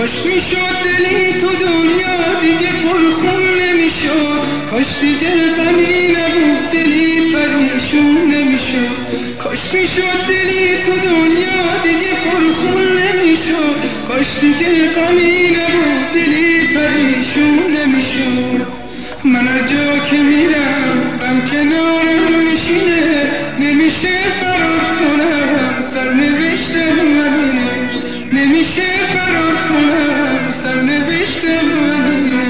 کاش میشد دلی تو دنیا دیگه پرخون نمیشد، کاش دیگه غمی نبود دلی پریشون نمیشد، کاش میشد دلی تو دنیا دیگه پرخون نمیشد، کاش دیگه غمی نبود دلی پریشون نمیشد. من هر جا که میرم غم کنارم میشینه، نمیشه فرار کنم سرنوشتم همینه، نمیشه فرار کنم سرنوشتم همینه.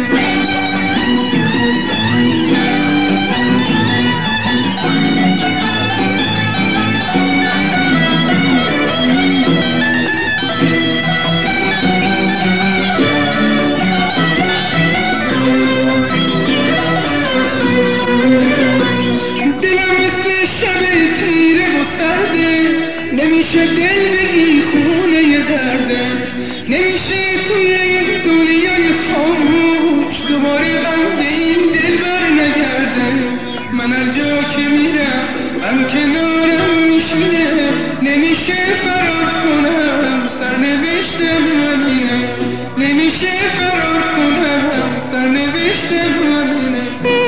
نمیشه دل بگی خونه درده، نمیشه توی این دنیای خاموش دوباره غم به این دل بر نگرده. من هر جا که میرم غم کنارم میشینه، نمیشه فرار کنم سرنوشتم همینه، نمیشه فرار کنم سرنوشتم همینه.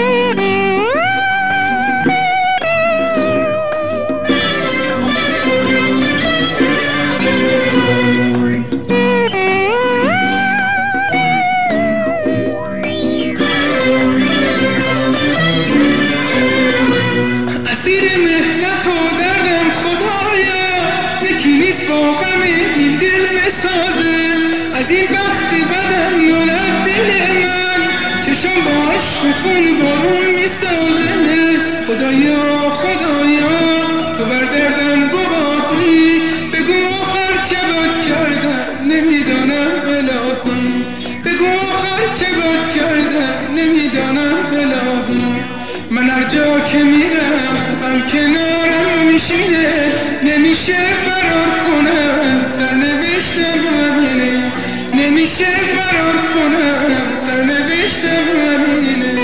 اسیر مهنت و دردم خدایا، یکی نیست با غم این دل بسازه، از این بختی بدم یالد دل من، چشم با عشق و خون بارون میسازه. خدایا خدایا تو بر دردم گواهی، بگو آخر چه بد کردم نمیدانم الهی، بگو آخر چه بد کردم نمیدانم الهی. من هر جا که میرم غم کنارم میشینه، نمیشه فرار کنم سرنوشتم همینه، نمیشه فرار کنم سرنوشتم همینه.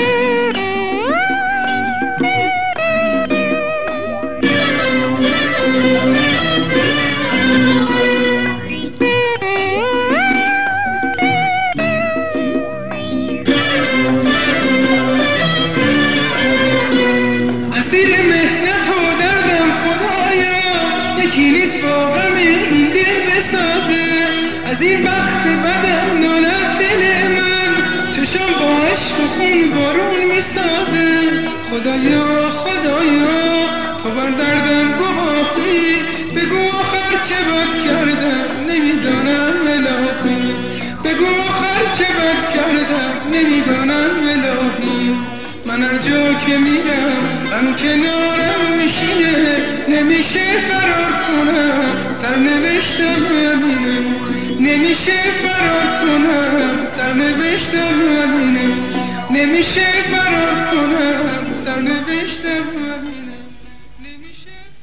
اسیر مهنت و دردم خدایا، یکی نیست با غم این دل بسازه، از این بخت بدم نالد دل من، چشم با عشق و خون بارون میسازه. خدایا خدایا تو بر دردم گواهی، بگو آخر چه بد کردم نمیدانم الهی، بگو آخر چه بد کردم نمیدانم الهی. من هر جا که میرم غم کنارم میشینه، نمیشه فرار کنم سرنوشتم همینه، نمیشه فرار کنم سرنوشتم همینه، نمیشه فرار کنم سرنوشتم همینه، نمیشه